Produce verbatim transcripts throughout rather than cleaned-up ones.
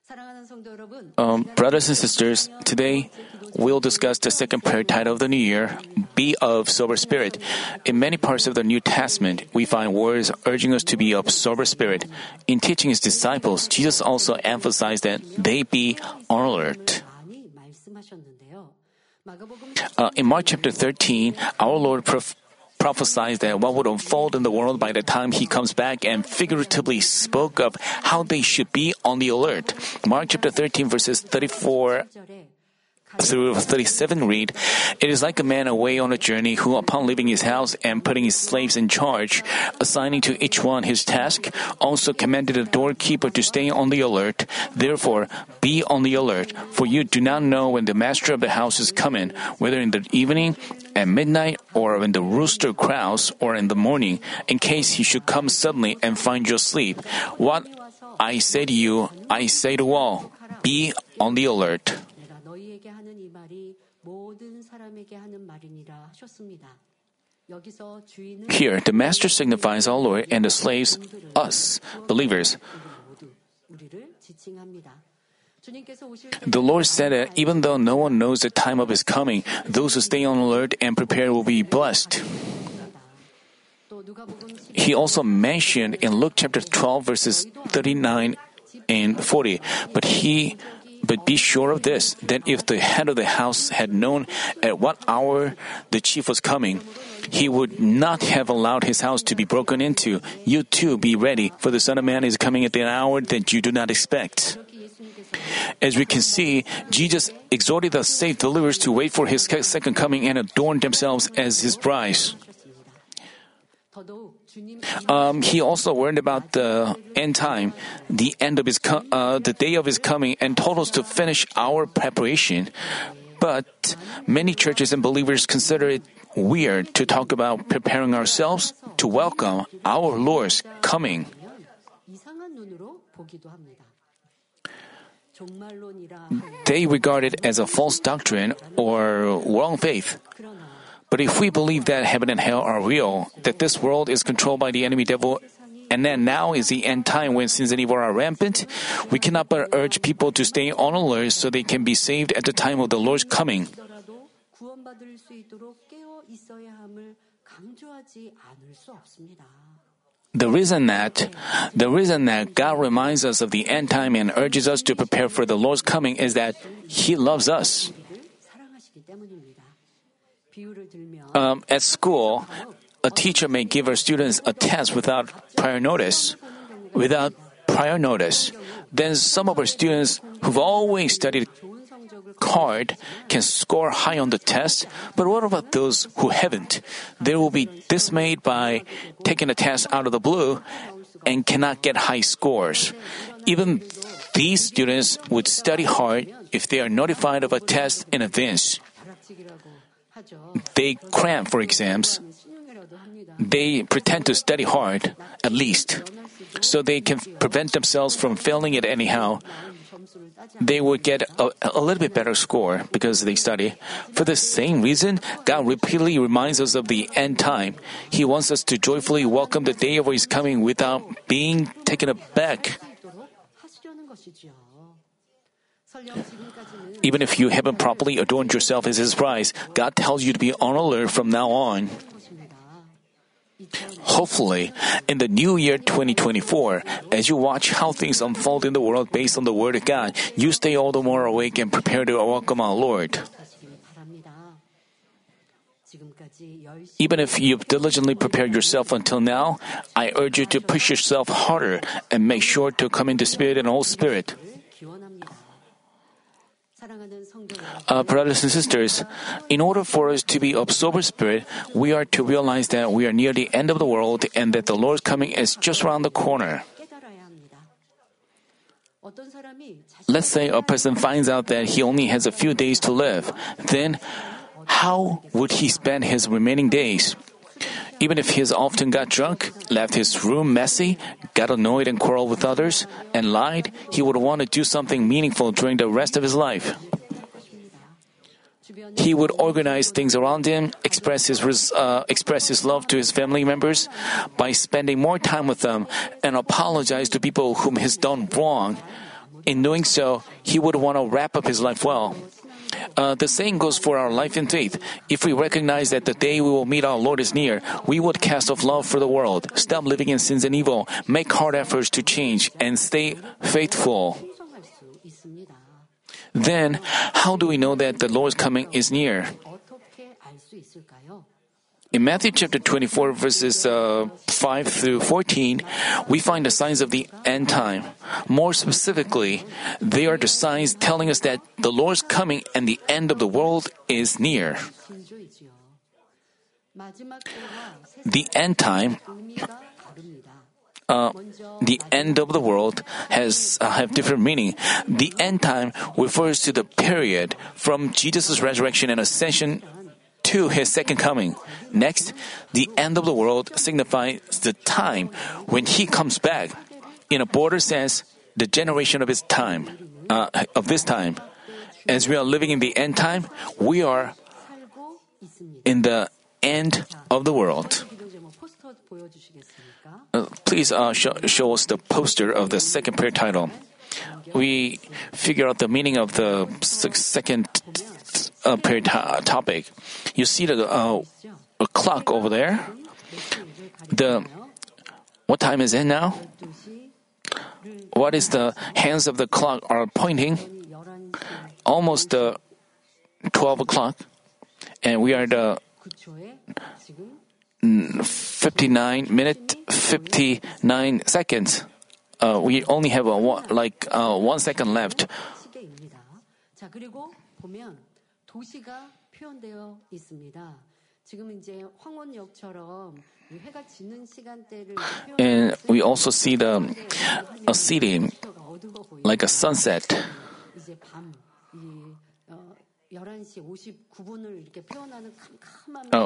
Um, brothers and sisters, today we'll discuss the second prayer title of the new year, Be of Sober Spirit. In many parts of the New Testament, we find words urging us to be of sober spirit. In teaching his disciples, Jesus also emphasized that they be on alert. Uh, in Mark chapter thirteen, our Lord prof- prophesied that what would unfold in the world by the time he comes back and figuratively spoke of how they should be on the alert. Mark chapter thirteen verses thirty-four through thirty-seven read, "It is like a man away on a journey who, upon leaving his house and putting his slaves in charge, assigning to each one his task, also commanded the doorkeeper to stay on the alert. Therefore, be on the alert, for you do not know when the master of the house is coming, whether in the evening, at midnight, or when the rooster crows, or in the morning, in case he should come suddenly and find you asleep. What I say to you, I say to all, be on the alert." Here, the Master signifies our Lord and the slaves, us, believers. The Lord said that even though no one knows the time of His coming, those who stay on alert and prepare will be blessed. He also mentioned in Luke chapter twelve verses thirty-nine and forty, but he But be sure of this, that if the head of the house had known at what hour the chief was coming, he would not have allowed his house to be broken into. You too be ready, for the Son of Man is coming at an hour that you do not expect. As we can see, Jesus exhorted the saved believers to wait for His second coming and adorn themselves as His brides. Um, he also warned about the end time, the end of his co- uh, the day of His coming, and told us to finish our preparation. But many churches and believers consider it weird to talk about preparing ourselves to welcome our Lord's coming. They regard it as a false doctrine or wrong faith. But if we believe that heaven and hell are real, that this world is controlled by the enemy devil, and that now is the end time when sins and evil are rampant, we cannot but urge people to stay on alert so they can be saved at the time of the Lord's coming. The reason that the reason that God reminds us of the end time and urges us to prepare for the Lord's coming is that He loves us. Um, at school, a teacher may give her students a test without prior notice. Without prior notice, then some of her students who've always studied hard can score high on the test. But what about those who haven't? They will be dismayed by taking a test out of the blue and cannot get high scores. Even these students would study hard if they are notified of a test in advance. They cram for exams. They pretend to study hard, at least, so they can prevent themselves from failing it anyhow. They would get a, a little bit better score because they study. For the same reason, God repeatedly reminds us of the end time. He wants us to joyfully welcome the day of His coming without being taken aback. Even if you haven't properly adorned yourself as His bride, God tells you to be on alert from now on. Hopefully, in the new year twenty twenty-four, as you watch how things unfold in the world based on the Word of God, you stay all the more awake and prepare to welcome our Lord. Even if you've diligently prepared yourself until now, I urge you to push yourself harder and make sure to come into spirit and all spirit. Uh, brothers and sisters, in order for us to be of sober spirit, we are to realize that we are near the end of the world and that the Lord's coming is just around the corner. Let's say a person finds out that he only has a few days to live. Then, how would he spend his remaining days? Even if he has often got drunk, left his room messy, got annoyed and quarreled with others, and lied, he would want to do something meaningful during the rest of his life. He would organize things around him, express his uh, express his love to his family members by spending more time with them, and apologize to people whom he's done wrong. In doing so, he would want to wrap up his life well. Uh, the same goes for our life in faith. If we recognize that the day we will meet our Lord is near, we would cast off love for the world, stop living in sins and evil, make hard efforts to change, and stay faithful. Then, how do we know that the Lord's coming is near? In Matthew chapter twenty-four, verses uh, five through fourteen, we find the signs of the end time. More specifically, they are the signs telling us that the Lord's coming and the end of the world is near. The end time, uh, the end of the world has uh, have different meaning. The end time refers to the period from Jesus' resurrection and ascension to his second coming. Next, the end of the world signifies the time when he comes back. In a broader sense, the generation of his time, uh, of this time. As we are living in the end time, we are in the end of the world. Uh, please uh, show, show us the poster of the second prayer title. We figure out the meaning of the second uh, prayer to- topic. You see the uh, a clock over there. The what time is it now? What is the hands of the clock are pointing? Almost uh, twelve o'clock, and we are the fifty-nine minute fifty-nine seconds. Uh, we only have a one, like uh, one second left. And we also see the a city like a sunset. Oh.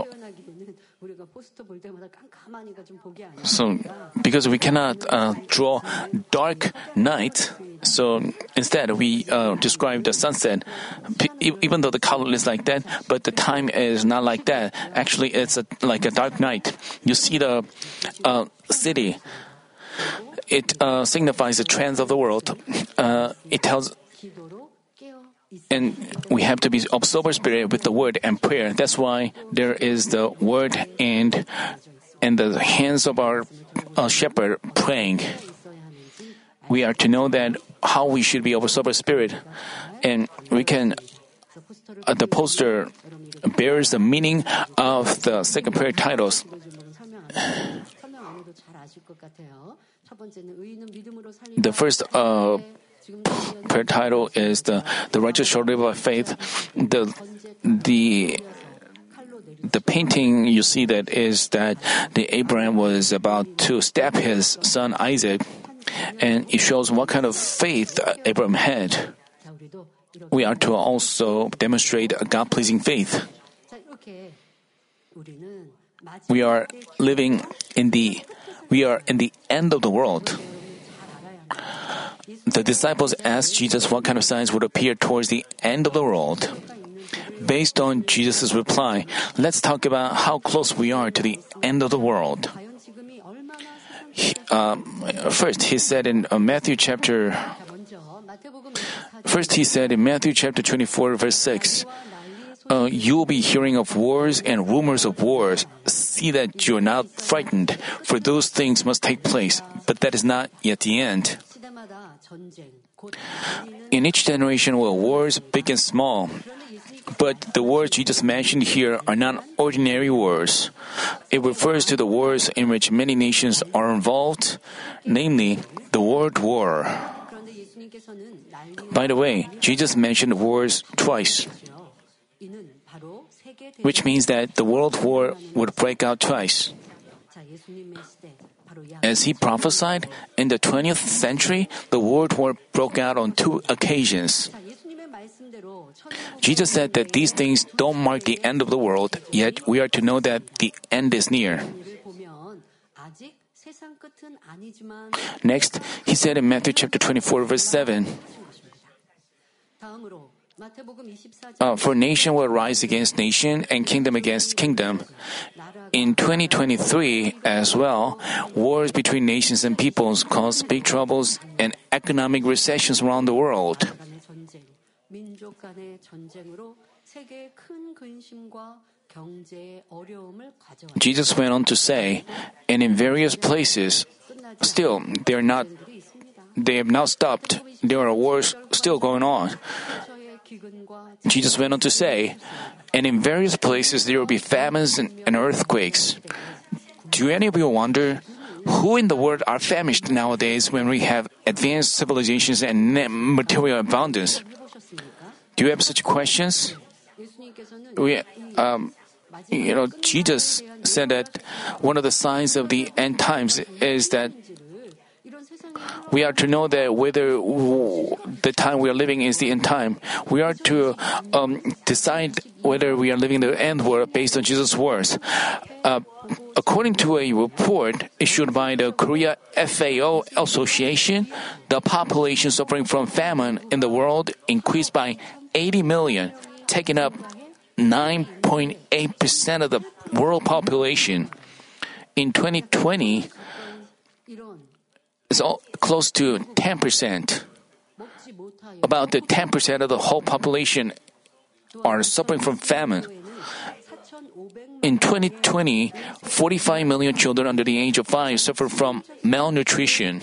So, because we cannot uh, draw dark night, so instead we uh, describe the sunset, P- even though the color is like that, but the time is not like that. Actually, it's a, like a dark night. You see the uh, city. It uh, signifies the trends of the world. Uh, it tells. And we have to be of sober spirit with the word and prayer. That's why there is the word and and the hands of our uh, shepherd praying. We are to know that how we should be of a sober spirit, and we can. Uh, the poster bears the meaning of the second prayer titles. The first. Uh, prayer title is the the righteous shall live by faith. The the the painting you see that is that the Abraham was about to stab his son Isaac, and it shows what kind of faith Abraham had. We are to also demonstrate a God-pleasing faith. We are living in the we are in the end of the world. The disciples asked Jesus what kind of signs would appear towards the end of the world. Based on Jesus' reply, let's talk about how close we are to the end of the world. He, um, first, he said in uh, Matthew chapter. First, he said in Matthew chapter twenty-four, verse six. Uh, you will be hearing of wars and rumors of wars. See that you are not frightened, for those things must take place, but that is not yet the end. In each generation were wars, big and small. But the wars Jesus mentioned here are not ordinary wars. It refers to the wars in which many nations are involved, namely the World War. By the way, Jesus mentioned wars twice, which means that the World War would break out twice. As he prophesied, in the twentieth century, the World War broke out on two occasions. Jesus said that these things don't mark the end of the world, yet we are to know that the end is near. Next, he said in Matthew chapter twenty-four, verse seven, Uh, for nation will rise against nation and kingdom against kingdom. In twenty twenty-three as well, wars between nations and peoples cause big troubles and economic recessions around the world. Jesus went on to say, and in various places, still, they are not, they have not stopped. There are wars still going on. Jesus went on to say, and in various places there will be famines and, and earthquakes. Do any of you wonder, who in the world are famished nowadays when we have advanced civilizations and material abundance? Do you have such questions? We, um, you know, Jesus said that one of the signs of the end times is that we are to know that whether the time we are living is the end time. We are to um, decide whether we are living the end world based on Jesus' words. Uh, according to a report issued by the Korea F A O Association, the population suffering from famine in the world increased by eighty million, taking up nine point eight percent of the world population. In twenty twenty, it's all close to ten percent. About the ten percent of the whole population are suffering from famine. In twenty twenty, forty-five million children under the age of five suffer from malnutrition.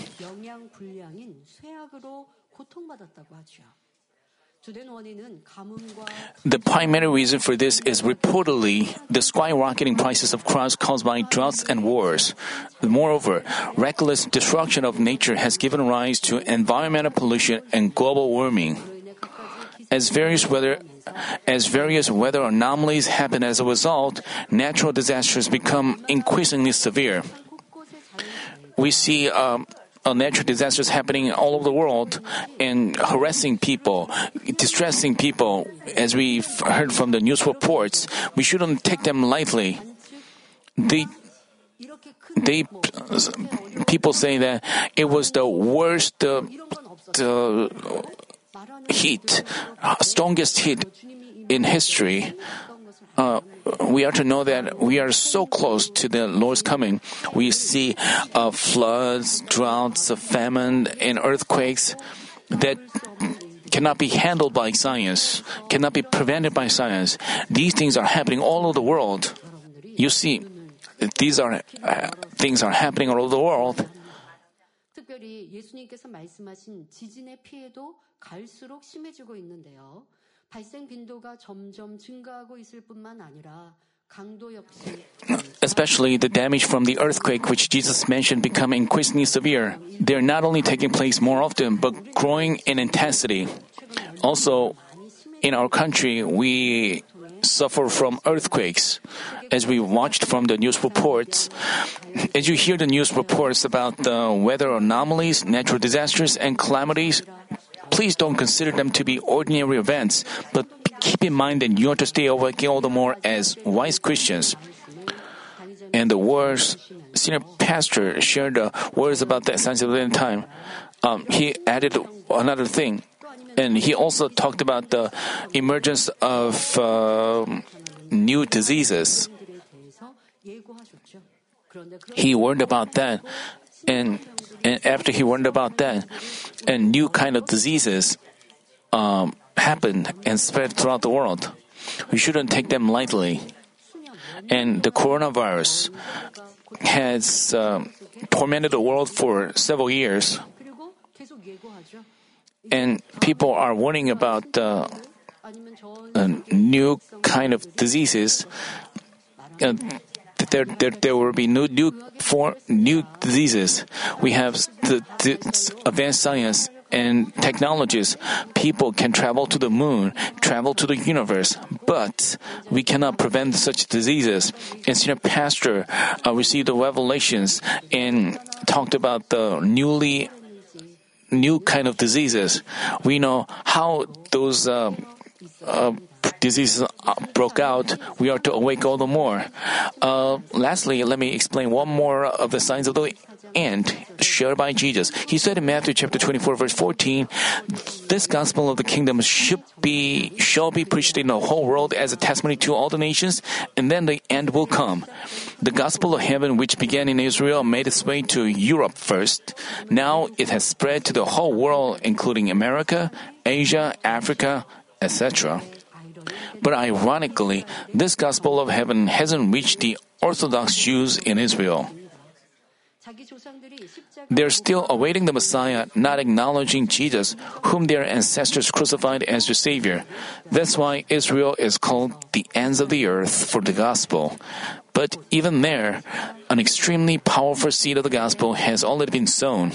The primary reason for this is reportedly the skyrocketing prices of crops caused by droughts and wars. Moreover, reckless destruction of nature has given rise to environmental pollution and global warming. As various weather As various weather anomalies happen as a result, natural disasters become increasingly severe. We see um, uh, natural disasters happening all over the world and harassing people, distressing people. As we've heard from the news reports, we shouldn't take them lightly. They, they, people say that it was the worst, uh, the heat, strongest heat in history. Uh, we are to know that we are so close to the Lord's coming. We see uh, floods, droughts, famine, and earthquakes that cannot be handled by science, cannot be prevented by science. These things are happening all over the world. You see, these are uh, things are happening all over the world. 특별히 예수님께서 말씀하신 지진의 피해도 갈수록 심해지고 있는데요. 발생 빈도가 점점 증가하고 있을 뿐만 아니라 강도 역시 Especially the damage from the earthquake which Jesus mentioned become increasingly severe. They are not only taking place more often but growing in intensity. Also, in our country, we suffer from earthquakes. As we watched from the news reports, as you hear the news reports about the weather anomalies, natural disasters, and calamities, please don't consider them to be ordinary events, but keep in mind that you are to stay awake all the more as wise Christians. And the words, senior pastor shared the words about the signs of the end time. Um, he added another thing. And he also talked about the emergence of uh, new diseases. He warned about that, and and after he warned about that, a new kind of diseases um, happened and spread throughout the world. We shouldn't take them lightly. And the coronavirus has uh, tormented the world for several years. And people are warning about uh, a new kind of diseases. Uh, there, there, there will be new, new, for, new diseases. We have the, the advanced science and technologies. People can travel to the moon, travel to the universe, but we cannot prevent such diseases. And Senior Pastor uh, received the revelations and talked about the newly new kind of diseases. We know how those uh, uh, diseases uh, broke out, we are to awake all the more. Uh, lastly, let me explain one more of the signs of the end shared by Jesus. He said in Matthew chapter twenty-four, verse fourteen, "This gospel of the kingdom should be shall be preached in the whole world as a testimony to all the nations, and then the end will come." The gospel of heaven, which began in Israel, made its way to Europe first. Now it has spread to the whole world, including America, Asia, Africa, et cetera. But ironically, this gospel of heaven hasn't reached the Orthodox Jews in Israel. They're still awaiting the Messiah, not acknowledging Jesus, whom their ancestors crucified as their Savior. That's why Israel is called the ends of the earth for the gospel. But even there, an extremely powerful seed of the gospel has already been sown.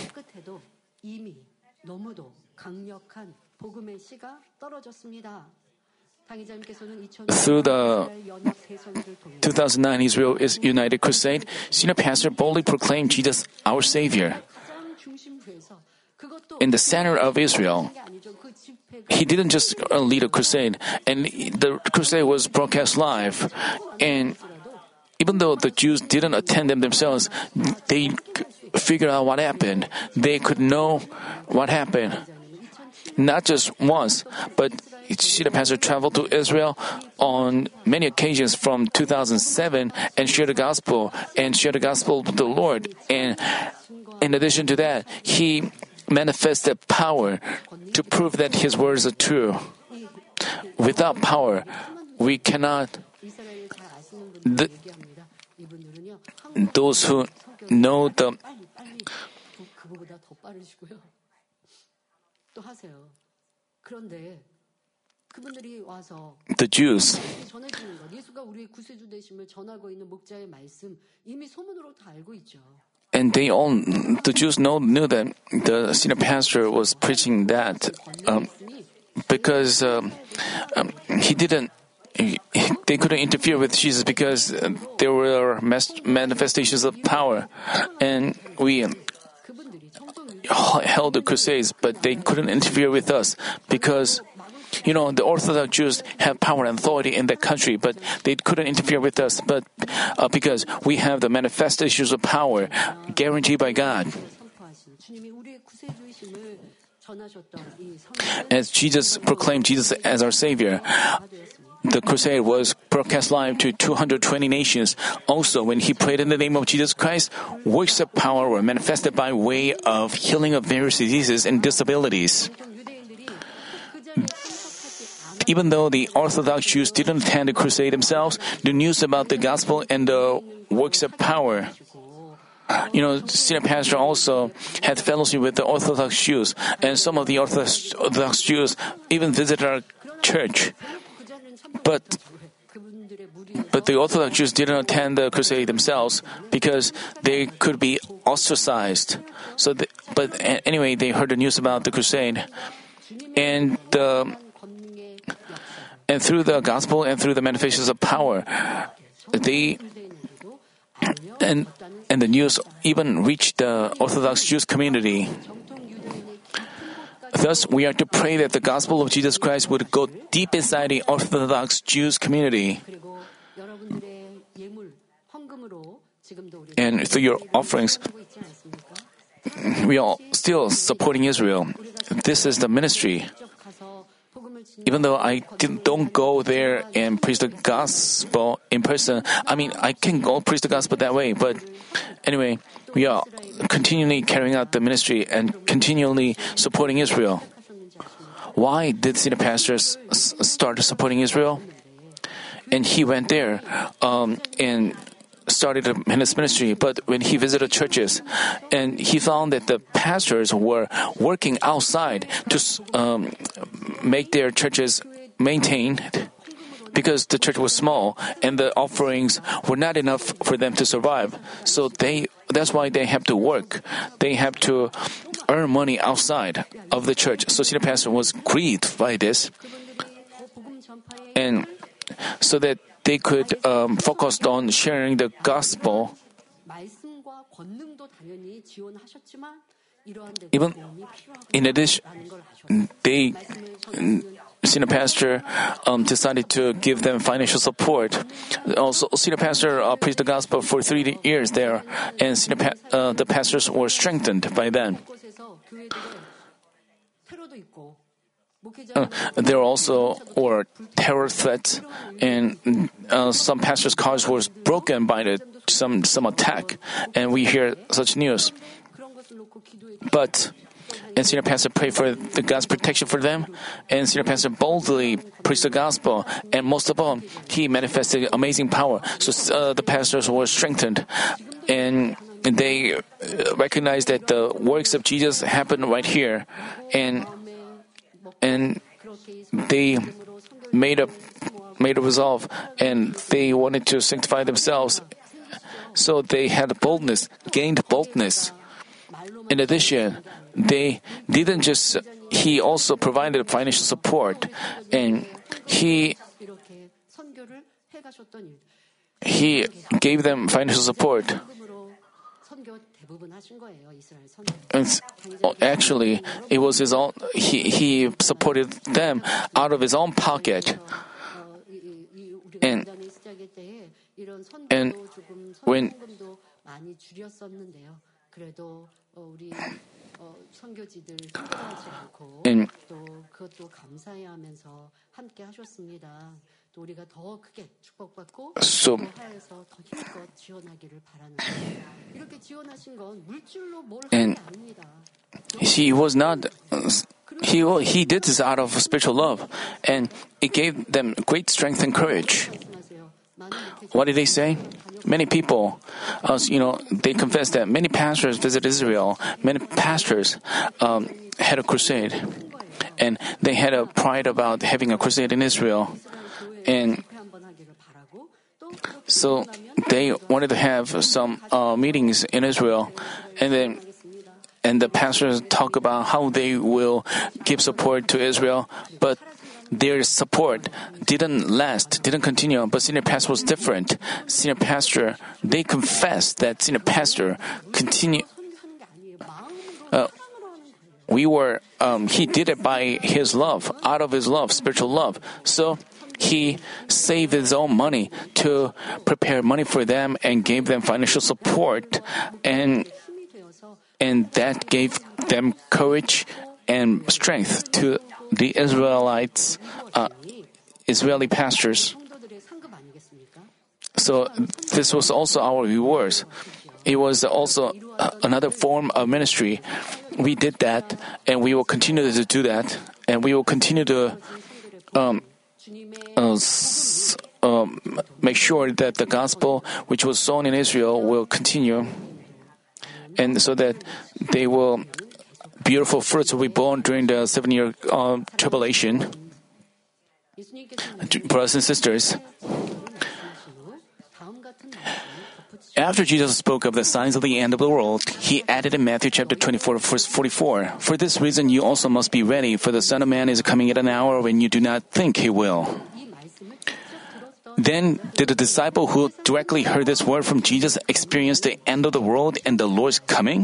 Through the two thousand nine Israel is United Crusade, Senior Pastor boldly proclaimed Jesus our Savior. In the center of Israel, he didn't just lead a crusade, and the crusade was broadcast live. And even though the Jews didn't attend them themselves, they figured out what happened. They could know what happened. Not just once, but Senior Pastor traveled to Israel on many occasions from two thousand seven and shared the gospel and shared the gospel with the Lord. And in addition to that, he manifested power to prove that his words are true. Without power, we cannot. The, those who know the the Jews, and they all, the Jews know, knew that the senior pastor was preaching that um, because um, um, he didn't, he, they couldn't interfere with Jesus because there were manifestations of power, and we held the crusades, but they couldn't interfere with us because, you know, the Orthodox Jews have power and authority in that country, but they couldn't interfere with us, but uh, because we have the manifestations of power guaranteed by God. As Jesus proclaimed Jesus as our Savior, the crusade was broadcast live to two hundred twenty nations. Also, when he prayed in the name of Jesus Christ, works of power were manifested by way of healing of various diseases and disabilities. Even though the Orthodox Jews didn't attend the crusade themselves, the news about the gospel and the works of power. You know, Senior Pastor also had fellowship with the Orthodox Jews, and some of the Orthodox, Orthodox Jews even visited our church. But but the Orthodox Jews didn't attend the crusade themselves because they could be ostracized. So, the, but anyway, they heard the news about the crusade, and the, and through the gospel and through the manifestations of power, they and and the news even reached the Orthodox Jewish community. Thus, we are to pray that the gospel of Jesus Christ would go deep inside the Orthodox Jews community. And through your offerings, we are still supporting Israel. This is the ministry. Even though I don't go there and preach the gospel in person, I mean, I can go preach the gospel that way, but anyway, we are continually carrying out the ministry and continually supporting Israel. Why did Senior Pastor s- start supporting Israel? And he went there um, and started his ministry, but when he visited churches, and he found that the pastors were working outside to um, make their churches maintained, because the church was small and the offerings were not enough for them to survive. So they that's why they have to work. They have to earn money outside of the church. So Senior Pastor was grieved by this, and so that they could um, focus on sharing the gospel. Even in addition, they senior pastor um, decided to give them financial support. Also, senior pastor uh, preached the gospel for three years there, and senior pa- uh, the pastors were strengthened by them. Uh, there also were terror threats, and uh, some pastors' cars were broken by the, some some attack, and we hear such news. But and senior pastor prayed for the God's protection for them, and senior pastor boldly preached the gospel, and most of all, he manifested amazing power. So uh, the pastors were strengthened, and they recognized that the works of Jesus happened right here, and and they made a made a resolve, and they wanted to sanctify themselves. So they had boldness, gained boldness. In addition, they didn't just, he also provided financial support, and he he gave them financial support. And actually, it was his own, he, he supported them out of his own pocket. And, and when and so and he was not he he did this out of spiritual love, and it gave them great strength and courage. What did they say? Many people, uh, you know, they confess that many pastors visit Israel. Many pastors um, had a crusade, and they had a pride about having a crusade in Israel, and so they wanted to have some uh, meetings in Israel, and then and the pastors talk about how they will give support to Israel, but their support didn't last, didn't continue, but senior pastor was different. Senior pastor, they confessed that senior pastor continue. Uh, we were, um, he did it by his love, out of his love, spiritual love. So he saved his own money to prepare money for them and gave them financial support, and and that gave them courage and strength to the Israelites, uh, Israeli pastors. So this was also our rewards. It was also uh, another form of ministry. We did that, and we will continue to do that, and we will continue to um, uh, s- um, make sure that the gospel which was sown in Israel will continue, and so that they will beautiful fruits will be born during the seven-year uh, tribulation. Brothers and sisters, after Jesus spoke of the signs of the end of the world, he added in Matthew chapter twenty-four, verse forty-four, "For this reason you also must be ready, for the Son of Man is coming at an hour when you do not think he will." Then did the disciple who directly heard this word from Jesus experience the end of the world and the Lord's coming?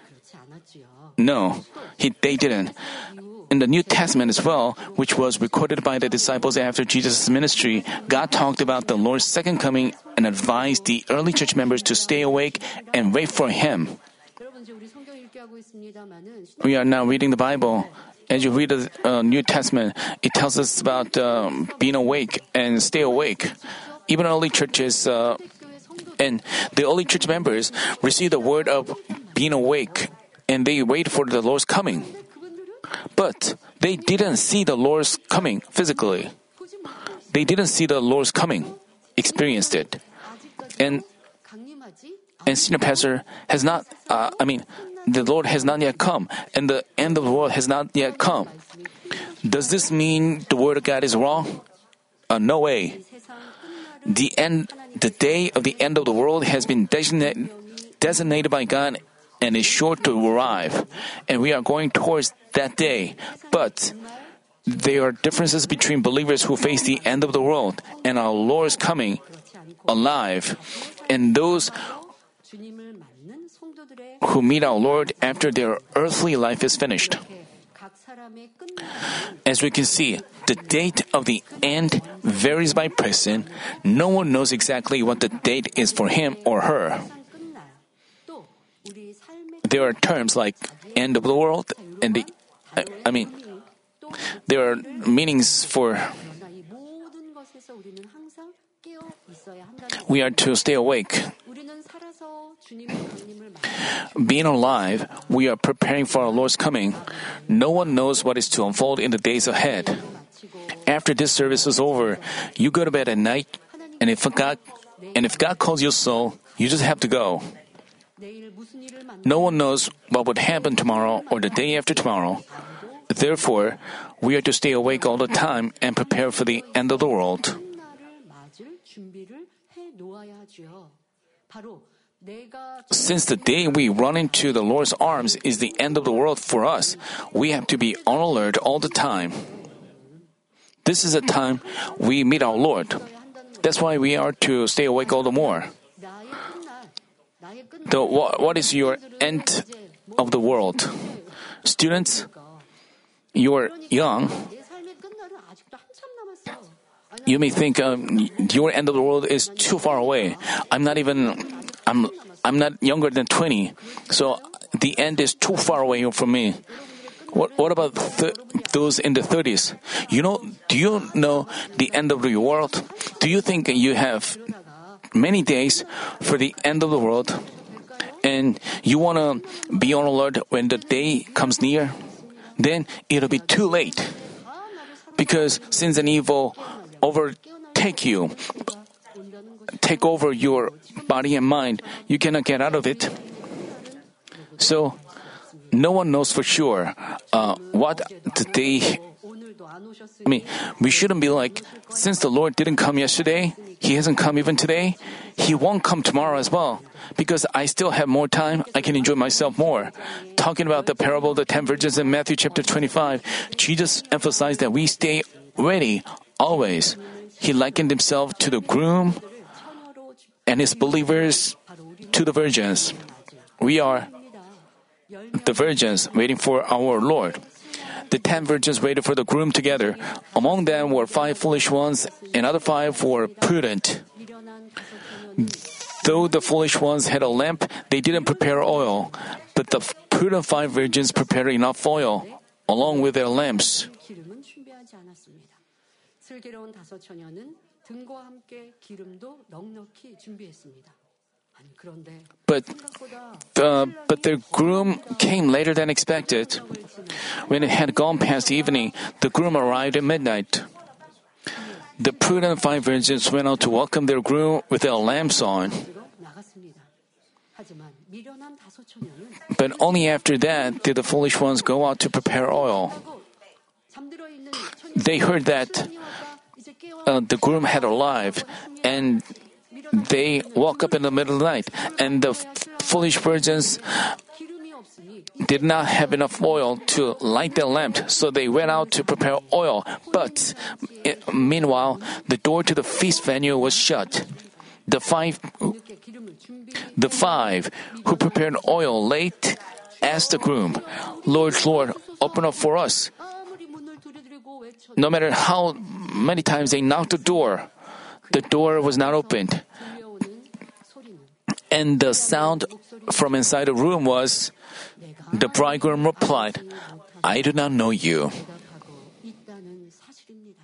No, he, they didn't. In the New Testament as well, which was recorded by the disciples after Jesus' ministry, God talked about the Lord's second coming and advised the early church members to stay awake and wait for Him. We are now reading the Bible. As you read the uh, New Testament, it tells us about um, being awake and stay awake. Even early churches uh, and the early church members received the word of being awake, and they wait for the Lord's coming. But they didn't see the Lord's coming physically. They didn't see the Lord's coming, experienced it. And and senior pastor has not, uh, I mean, the Lord has not yet come, and the end of the world has not yet come. Does this mean the word of God is wrong? Uh, no way. The end, the day of the end of the world has been designated, designated by God and is sure to arrive, and we are going towards that day. But there are differences between believers who face the end of the world and our Lord's coming alive, and those who meet our Lord after their earthly life is finished. 사람의 끝날은 As we can see, the date of the end varies by person. No one knows exactly what the date is for him or her. 세상 끝날, 또 우리 삶의 There are terms like end of the world and the, I, I mean, 또 there are meanings for 그러나 이 모든 것에서 우리는 항상 깨어 있어야 한다는 we are to stay awake. 우리는 살아서 주님의 강림을 맞이하고 Being alive, we are preparing for our Lord's coming. No one knows what is to unfold in the days ahead. After this service is over, you go to bed at night, and if God, and if God calls your soul, you just have to go. 내일 무슨 일을 만나 No one knows what would happen tomorrow or the day after tomorrow. Therefore, we are to stay awake all the time and prepare for the end of the world. 날을 맞을 준비를 해 놓아야 하지요. 바로 내가 Since the day we run into the Lord's arms is the end of the world for us, we have to be on alert all the time. This is a time we meet our Lord. That's why we are to stay awake all the more. 나의 끝날, 나의 끝날 The, what, what is your end of the world? Students, you're young. 내 삶의 끝날은 아직도 한참 남았어. 아니, You may think um, your end of the world is too far away. I'm not even, I'm, I'm not younger than twenty, so the end is too far away from me. What, what about th- those in the thirties? You know, do you know the end of your world? Do you think you have many days for the end of the world, and you want to be on alert when the day comes near? Then it'll be too late, because sins and evil overtake you, take over your body and mind. You cannot get out of it. So, no one knows for sure uh, what the day. 오늘도 안 오셨으니 I mean, we shouldn't be like, since the Lord didn't come yesterday, He hasn't come even today, He won't come tomorrow as well. Because I still have more time, I can enjoy myself more. Talking about the parable of the ten virgins in Matthew chapter twenty-five, Jesus emphasized that we stay ready always. He likened Himself to the groom and His believers to the virgins. We are the virgins waiting for our Lord. The ten virgins waited for the groom together. Among them were five foolish ones, and other five were prudent. Though the foolish ones had a lamp, they didn't prepare oil, but the prudent five virgins prepared enough oil, along with their lamps. 기름은 준비하지 않았습니다. 슬기로운 다섯 처녀는 등과 함께 기름도 넉넉히 준비했습니다. 아니 그런데 But 생각보다 the, but their groom came later than expected. When it had gone past evening, the groom arrived at midnight. The prudent five virgins went out to welcome their groom with their lamps on. 나갔습니다. 하지만 미련한 다섯 처녀는 But only after that did the foolish ones go out to prepare oil. 잠들어 있는 They heard that 이제 깨어 uh, the groom had arrived, and they woke up in the middle of the night, and the f- foolish virgins 기름이 없으니 did not have enough oil to light their lamp, so they went out to prepare oil. But i- meanwhile, the door to the feast venue was shut. The five, 늦게 기름을 준비 the five who prepared oil late asked the groom, "Lord, Lord, open up for us." 아무리 문을 두드리고 외쳐 No matter how many times they knocked the door, the door was not opened. 들려오는 소리는 And the sound from inside the room was, the bridegroom replied, "I do not know you." 대답하고 있다는 사실입니다.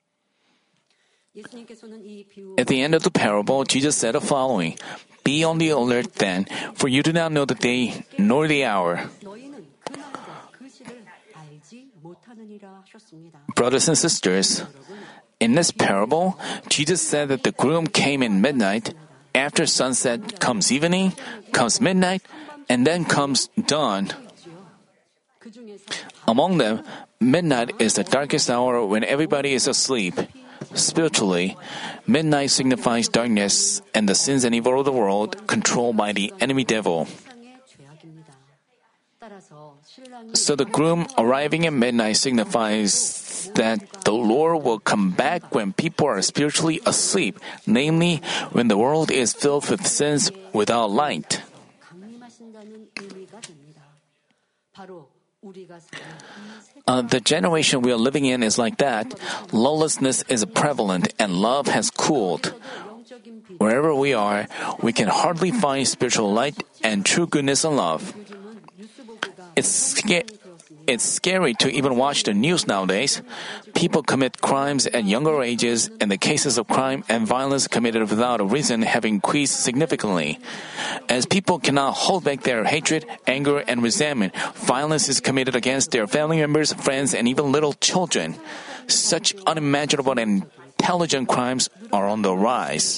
예수님께서는 이 비유 At the end of the parable, Jesus said the following, "Be on the alert then, for you do not know the day nor the hour." 너희는 그 날과 그 시를 알지 못하느니라 하셨습니다. Brothers and sisters, in this parable, Jesus said that the groom came in midnight. After sunset comes evening, comes midnight, and then comes dawn. 그 중에서 Among them, midnight is the darkest hour when everybody is asleep. Spiritually, midnight signifies darkness and the sins and evil of the world controlled by the enemy devil. 세상의 죄악입니다. 따라서 신랑이 So the groom arriving at midnight signifies that the Lord will come back when people are spiritually asleep, namely when the world is filled with sins without light. 강림하신다는 의미가 됩니다. 바로 Uh, the generation we are living in is like that. Lawlessness is prevalent and love has cooled. Wherever we are, we can hardly find spiritual light and true goodness and love. It's sca- It's scary to even watch the news nowadays. People commit crimes at younger ages, and the cases of crime and violence committed without a reason have increased significantly. As people cannot hold back their hatred, anger, and resentment, violence is committed against their family members, friends, and even little children. Such unimaginable and intelligent crimes are on the rise.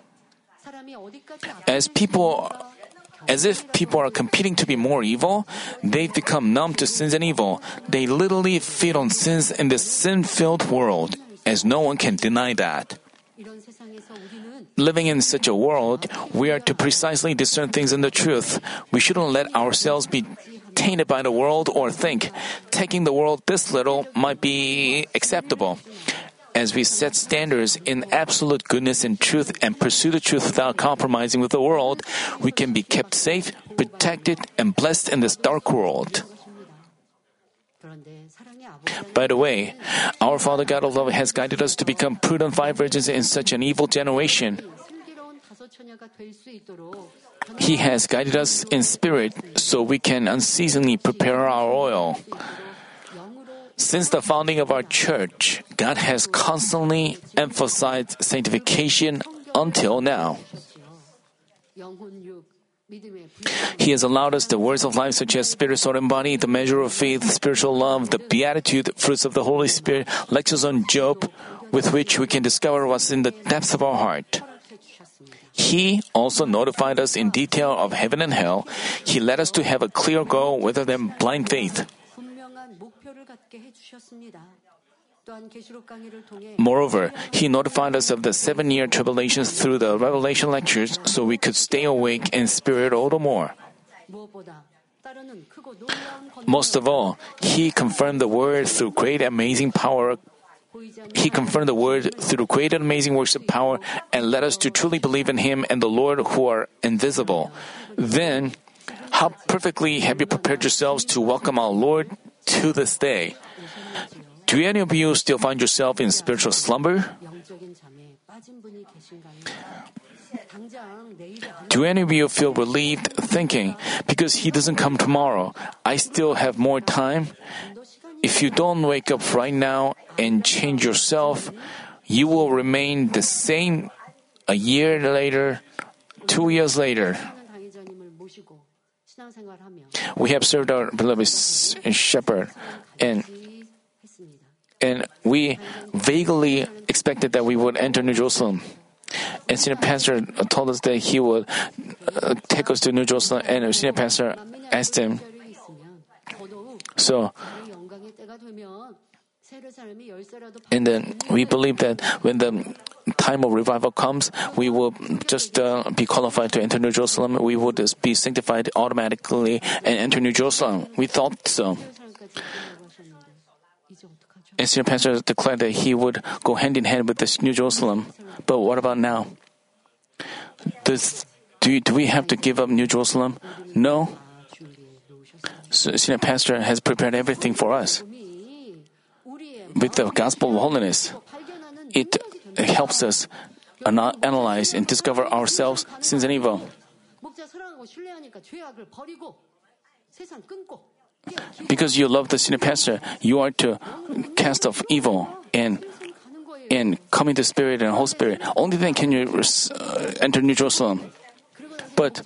As people As if people are competing to be more evil, they've become numb to sins and evil. They literally feed on sins in this sin-filled world, as no one can deny that. Living in such a world, we are to precisely discern things in the truth. We shouldn't let ourselves be tainted by the world or think taking the world this little might be acceptable. As we set standards in absolute goodness and truth and pursue the truth without compromising with the world, we can be kept safe, protected, and blessed in this dark world. By the way, our Father God of love has guided us to become prudent five virgins in such an evil generation. He has guided us in spirit so we can unceasingly prepare our oil. Since the founding of our church, God has constantly emphasized sanctification until now. He has allowed us the words of life such as spirit, soul, and body, the measure of faith, spiritual love, the beatitude, fruits of the Holy Spirit, lectures on Job, with which we can discover what's in the depths of our heart. He also notified us in detail of heaven and hell. He led us to have a clear goal rather than blind faith. Moreover, He notified us of the seven-year tribulations through the Revelation lectures so we could stay awake in spirit all the more. Most of all, He confirmed the Word through great amazing power. He confirmed the Word through great and amazing works of power and led us to truly believe in Him and the Lord who are invisible. Then, how perfectly have you prepared yourselves to welcome our Lord to this day? Do any of you still find yourself in spiritual slumber? Do any of you feel relieved thinking, because He doesn't come tomorrow, I still have more time? If you don't wake up right now and change yourself, you will remain the same a year later, two years later. We have served our beloved shepherd, and and we vaguely expected that we would enter New Jerusalem. And Senior Pastor told us that he would uh, take us to New Jerusalem, and Senior Pastor asked him. So, and then we believe that when the time of revival comes, we will just uh, be qualified to enter New Jerusalem. We would just be sanctified automatically and enter New Jerusalem. We thought so. And Senior Pastor declared that he would go hand in hand with this New Jerusalem. But what about now? Does, do, do we have to give up New Jerusalem? No. So Senior Pastor has prepared everything for us. With the gospel of holiness, it helps us analyze and discover ourselves, sins and evil. Because you love the Senior Pastor, you are to cast off evil and and come into Spirit and Holy Spirit. Only then can you uh, enter New Jerusalem. But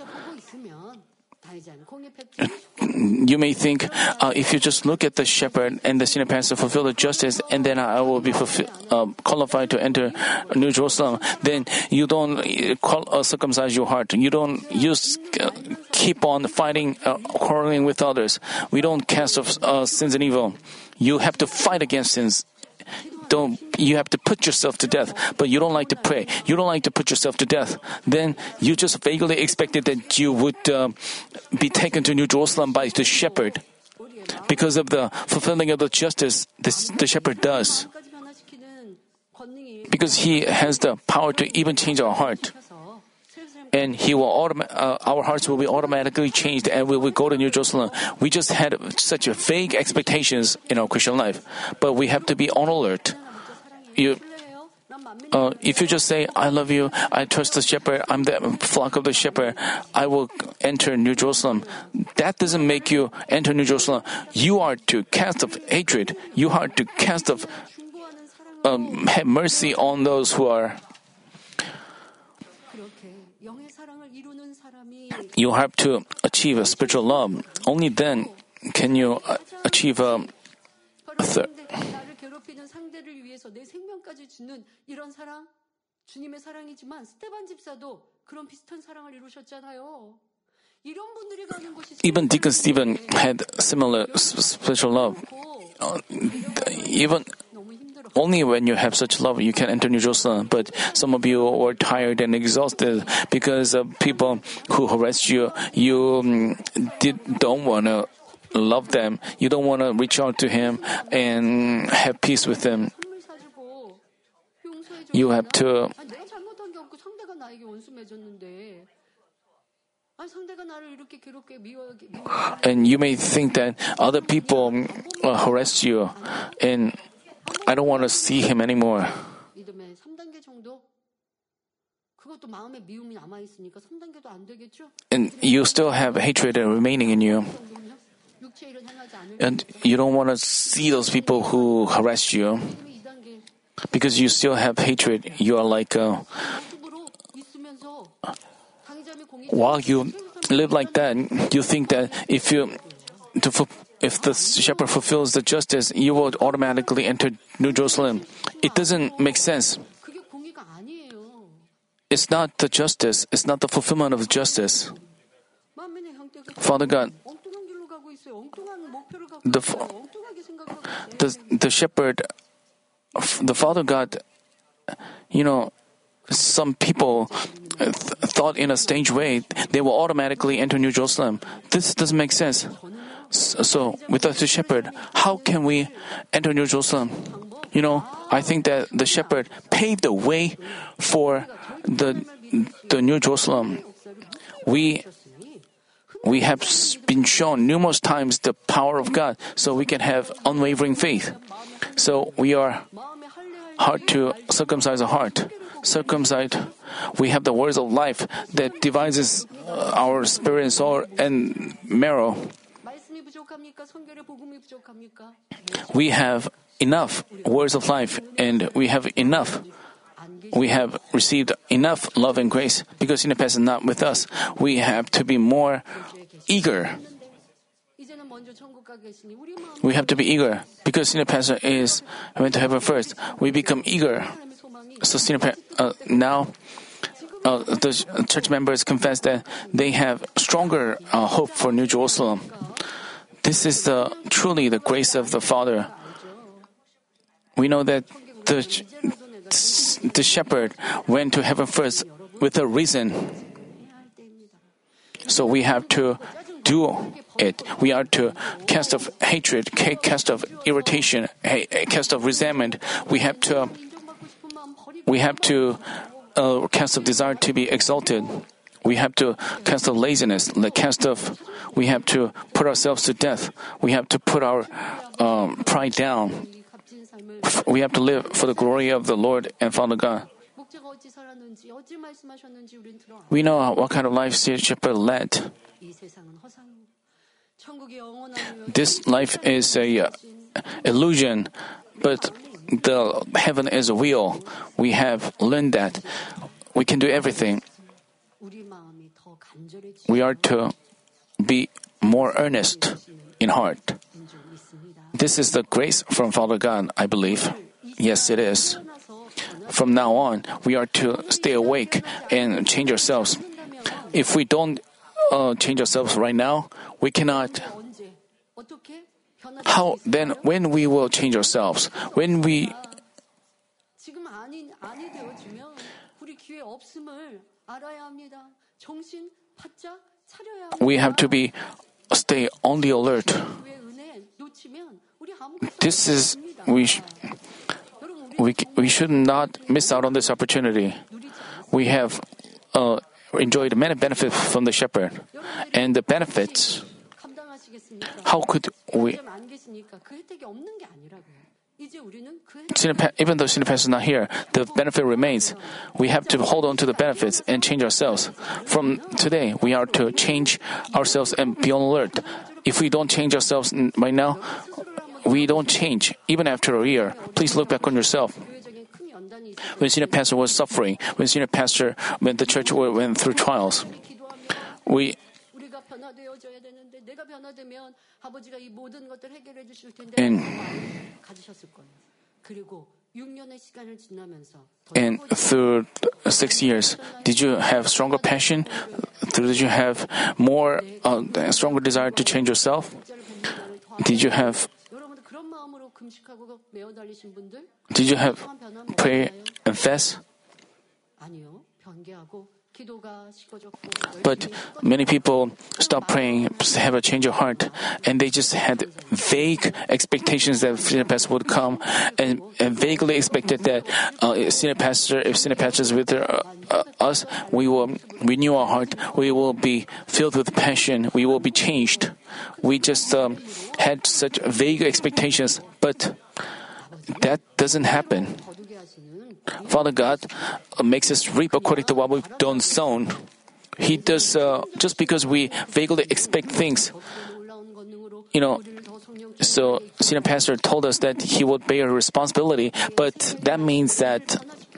you may think, uh, if you just look at the shepherd and the Senior Pastor fulfill the justice, and then I will be fulfill, uh, qualified to enter New Jerusalem, then you don't uh, circumcise your heart. You don't use, uh, keep on fighting, uh, quarreling with others. We don't cast off uh, sins and evil. You have to fight against sins. Don't, you have to put yourself to death, but you don't like to pray. You don't like to put yourself to death. Then you just vaguely expected that you would uh, be taken to New Jerusalem by the shepherd. Because of the fulfilling of the justice this, the shepherd does. Because he has the power to even change our heart. and He will automa- uh, our hearts will be automatically changed, and we will go to New Jerusalem. We just had such a vague expectations in our Christian life, but we have to be on alert. You, uh, if you just say, "I love you, I trust the shepherd, I'm the flock of the shepherd, I will enter New Jerusalem," that doesn't make you enter New Jerusalem. You are to cast off hatred. You are to cast off, um, have mercy on those who are. You have to achieve a spiritual love. Only then can you uh, achieve a. Th- 나를 괴롭히는 상대를 위해서 내 생명까지 주는 이런 사랑, 주님의 사랑이지만 스테반 집사도 그런 비슷한 사랑을 이루셨잖아요. 이런 분들이 가는 곳이 Even Deacon Stephen had similar spiritual love. Uh, even only when you have such love, you can enter New Jerusalem. But some of you are tired and exhausted because of people who harass you. You um, did, don't want to love them. You don't want to reach out to Him and have peace with them. You have to. And you may think that other people uh, harass you, and I don't want to see him anymore. And you still have hatred remaining in you. And you don't want to see those people who harass you. Because you still have hatred. You are like, uh, while you live like that, you think that if you, to, if the shepherd fulfills the justice, you will automatically enter New Jerusalem. It doesn't make sense. It's not the justice. It's not the fulfillment of justice. Father God, the, the, the shepherd, the Father God, you know, some people th- thought in a strange way they will automatically enter New Jerusalem. This doesn't make sense. So, without the shepherd, how can we enter New Jerusalem? You know, I think that the shepherd paved the way for the the New Jerusalem. We we have been shown numerous times the power of God, so we can have unwavering faith. So we are hard to circumcise our heart. Circumcised, we have the words of life that divides our spirit and soul and marrow. We have enough words of life, and we have enough. We have received enough love and grace because in the past is not with us. We have to be more eager. We have to be eager because senior pastor is went to heaven first. We become eager. So senior uh, now uh, the church members confess that they have stronger uh, hope for New Jerusalem. This is the truly the grace of the Father. We know that the the shepherd went to heaven first with a reason. So we have to do it. We are to cast off hatred, cast off irritation, cast off resentment. We have to we have to uh, cast off desire to be exalted. We have to cast off laziness, cast off. We have to put ourselves to death. We have to put our um, pride down. We have to live for the glory of the Lord and Father God. We know what kind of life shepherd led. This life is a uh, illusion, but the heaven is real. We have learned that we can do everything. We are to be more earnest in heart. This is the grace from Father God, I believe. Yes, it is. From now on, we are to stay awake and change ourselves. If we don't uh, change ourselves right now, we cannot. How then? When we will change ourselves? When we we have to be stay on the alert. This is we sh- we we should not miss out on this opportunity. We have uh, enjoyed many benefits from the shepherd. And the benefits, how could we, even though senior pastor is not here, the benefit remains. We have to hold on to the benefits and change ourselves. From today, we are to change ourselves and be on alert. If we don't change ourselves right now, we don't change. Even after a year, please look back on yourself. When senior pastor was suffering, when senior pastor, when the church went through trials, we and, and through six years, did you have stronger passion? Did you have more uh, stronger desire to change yourself? Did you have Did you have pray and fast? But many people stop praying, have a change of heart, and they just had vague expectations that senior pastor would come, and, and vaguely expected that uh, senior pastor, if senior pastor is with uh, uh, us, we will renew our heart, we will be filled with passion, we will be changed. We just um, had such vague expectations, but that doesn't happen. Father God makes us reap according to what we've done sown. He does, uh, just because we vaguely expect things. You know, so senior pastor told us that he would bear responsibility, but that means that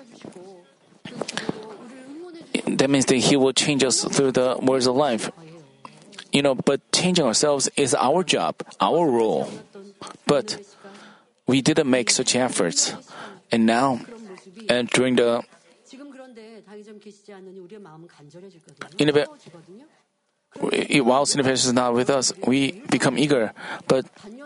that means that he will change us through the words of life. You know, but changing ourselves is our job, our role. But we didn't make such efforts. And now, and during the in a bit, while senior pastor is not with us, we become eager, but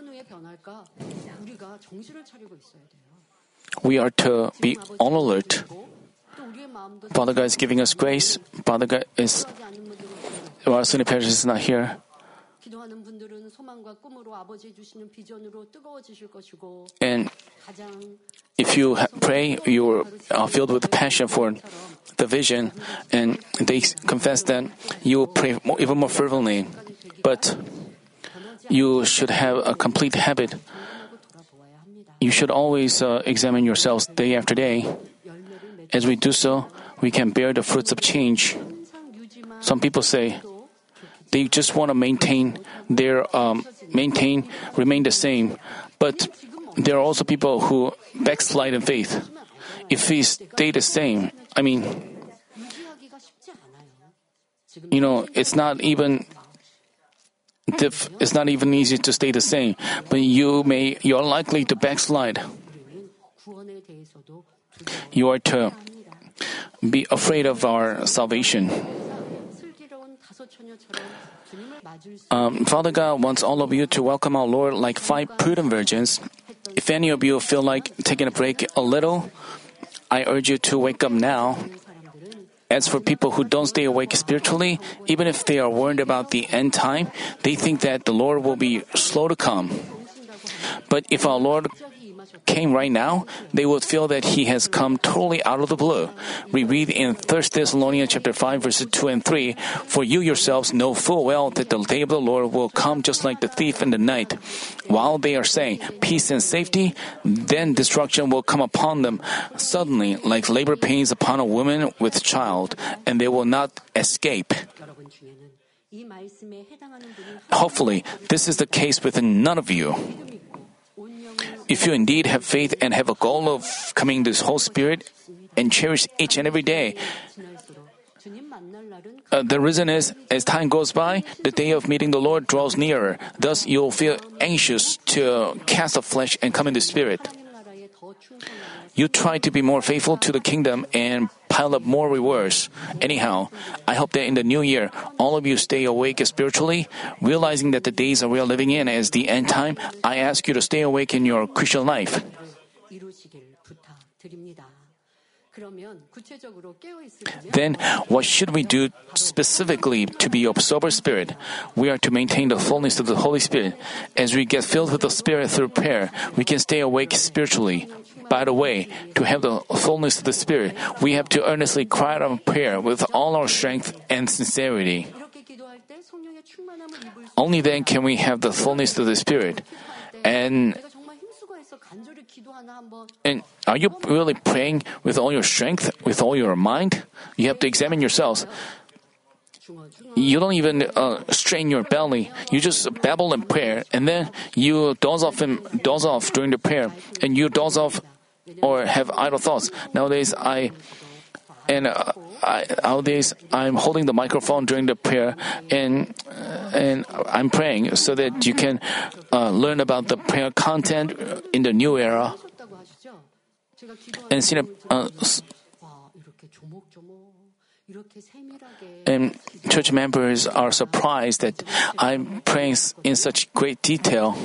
we are to be on alert. Father God is giving us grace. Father God is, while senior pastor is not here, and if you pray, you are filled with passion for the vision, and they confess that you will pray more, even more fervently. But you should have a complete habit. You should always uh, examine yourselves day after day. As we do so, we can bear the fruits of change. Some people say they just want to maintain their um, maintain, remain the same, but there are also people who backslide in faith. If we stay the same, I mean, you know, it's not even it's not even easy to stay the same. But you may you're likely to backslide. You are to be afraid of our salvation. Um, Father God wants all of you to welcome our Lord like five prudent virgins. If any of you feel like taking a break a little, I urge you to wake up now. As for people who don't stay awake spiritually, even if they are worried about the end time, they think that the Lord will be slow to come. But if our Lord came right now, they would feel that He has come totally out of the blue. We read in First Thessalonians chapter five, verses two and three, "For you yourselves know full well that the day of the Lord will come just like the thief in the night. While they are saying peace and safety, then destruction will come upon them suddenly, like labor pains upon a woman with child, and they will not escape." Hopefully, this is the case with none of you. If you indeed have faith and have a goal of coming to the Holy Spirit and cherish each and every day, uh, the reason is, as time goes by, the day of meeting the Lord draws nearer. Thus, you'll feel anxious to cast off flesh and come in the Spirit. You try to be more faithful to the kingdom and pile up more rewards. Anyhow, I hope that in the new year, all of you stay awake spiritually, realizing that the days that we are living in is the end time. I ask you to stay awake in your Christian life. Then, what should we do specifically to be of sober spirit? We are to maintain the fullness of the Holy Spirit. As we get filled with the Spirit through prayer, we can stay awake spiritually. By the way, to have the fullness of the Spirit, we have to earnestly cry out in prayer with all our strength and sincerity. Only then can we have the fullness of the Spirit. And, and are you really praying with all your strength, with all your mind? You have to examine yourselves. You don't even uh, strain your belly. You just babble in prayer, and then you doze off and doze off during the prayer, and you doze off or have idle thoughts. Nowadays, I and uh, I, nowadays I'm holding the microphone during the prayer, and uh, and I'm praying so that you can uh, learn about the prayer content in the new era. And see, uh, and church members are surprised that I'm praying in such great detail.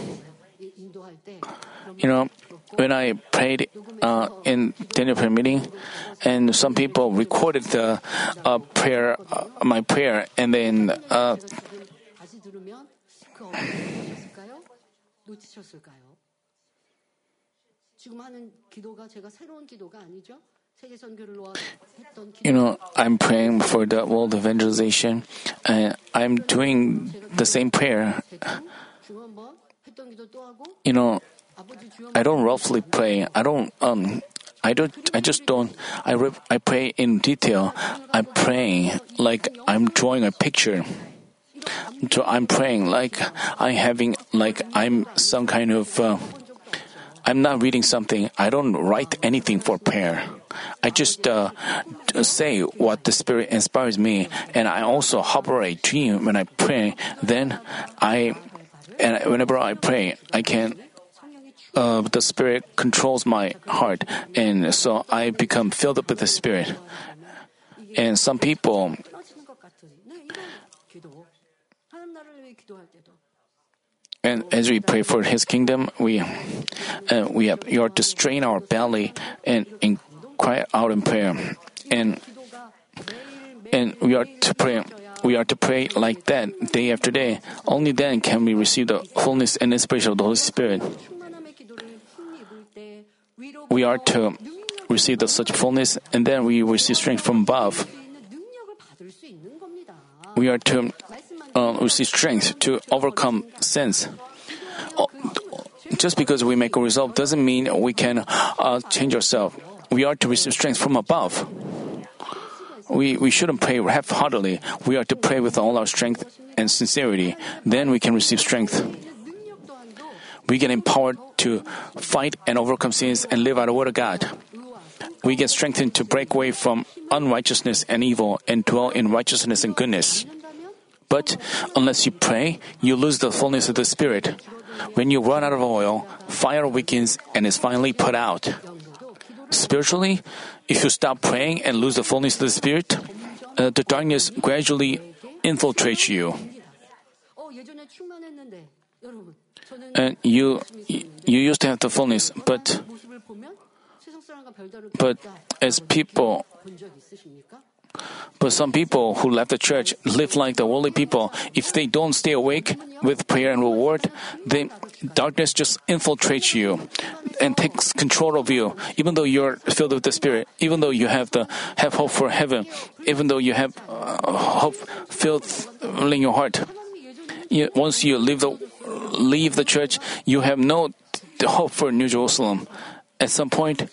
You know, when I prayed uh, in Daniel prayer meeting, and some people recorded the uh, prayer, uh, my prayer, and then uh, you know, I'm praying for the world evangelization, and I'm doing the same prayer. You know, I don't roughly pray. I don't. Um, I don't. I just don't. I re- I pray in detail. I'm praying like I'm drawing a picture. So I'm praying like I'm having like I'm some kind of. Uh, I'm not reading something. I don't write anything for prayer. I just uh, say what the Spirit inspires me, and I also harbor a dream when I pray. Then I, and whenever I pray, I can. Uh, the Spirit controls my heart, and so I become filled up with the Spirit. And some people. And as we pray for His kingdom, we uh, we have we are to strain our belly and, and cry out in prayer, and and we are to pray. We are to pray like that day after day. Only then can we receive the fullness and inspiration of the Holy Spirit. We are to receive the such fullness, and then we receive strength from above. We are to uh, receive strength to overcome sins. Just because we make a resolve doesn't mean we can uh, change ourselves. We are to receive strength from above. We we shouldn't pray half-heartedly. We are to pray with all our strength and sincerity. Then we can receive strength. We get empowered to fight and overcome sins and live out the Word of God. We get strengthened to break away from unrighteousness and evil and dwell in righteousness and goodness. But unless you pray, you lose the fullness of the Spirit. When you run out of oil, fire weakens and is finally put out. Spiritually, if you stop praying and lose the fullness of the Spirit, uh, the darkness gradually infiltrates you. And you you used to have the fullness, but but as people, but some people who left the church live like the worldly people. If they don't stay awake with prayer and reward, then darkness just infiltrates you and takes control of you. Even though you're filled with the Spirit, even though you have the have hope for heaven, even though you have uh, hope filled in your heart, you, once you leave the leave the church, you have no hope for New Jerusalem. At some point,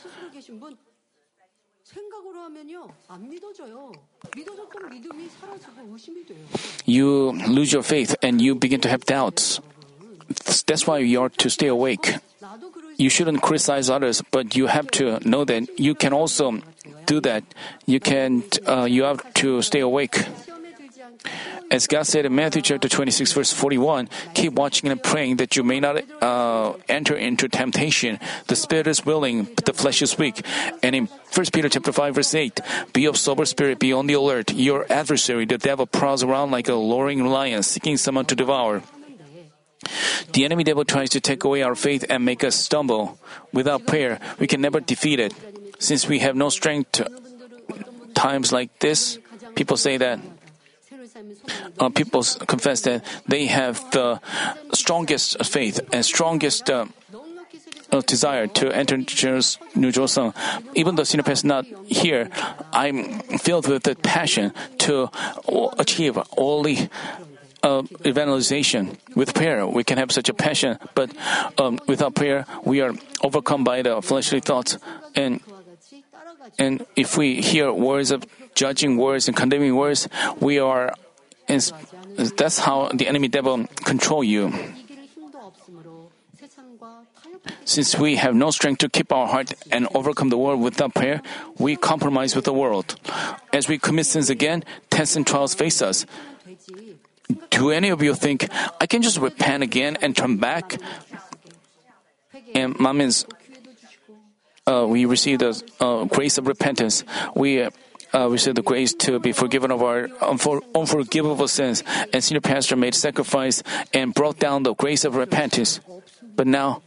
you lose your faith and you begin to have doubts. That's why you are to stay awake. You shouldn't criticize others, but you have to know that you can also do that. You can. Uh, you have to stay awake. As God said in Matthew chapter twenty-six, verse forty-one, keep watching and praying that you may not uh, enter into temptation. The spirit is willing, but the flesh is weak. And in First Peter chapter five, verse eight, be of sober spirit, be on the alert. Your adversary, the devil, prowls around like a roaring lion, seeking someone to devour. The enemy devil tries to take away our faith and make us stumble. Without prayer, we can never defeat it. Since we have no strength to times like this, people say that Uh, people confess that they have the strongest faith and strongest uh, uh, desire to enter Jerusalem, New Jerusalem. Even though sinner pastor is not here, I'm filled with the passion to achieve holy uh, evangelization. With prayer, we can have such a passion, but um, without prayer, we are overcome by the fleshly thoughts. And and if we hear words of judging words and condemning words, we are. That's how the enemy devil control you. Since we have no strength to keep our heart and overcome the world without prayer, we compromise with the world. As we commit sins again, tests and trials face us. Do any of you think, I can just repent again and turn back? And that means uh, we receive the uh, grace of repentance. We uh, receive the grace to be forgiven of our unfor- unforgivable sins. And senior pastor made sacrifice and brought down the grace of repentance. But now,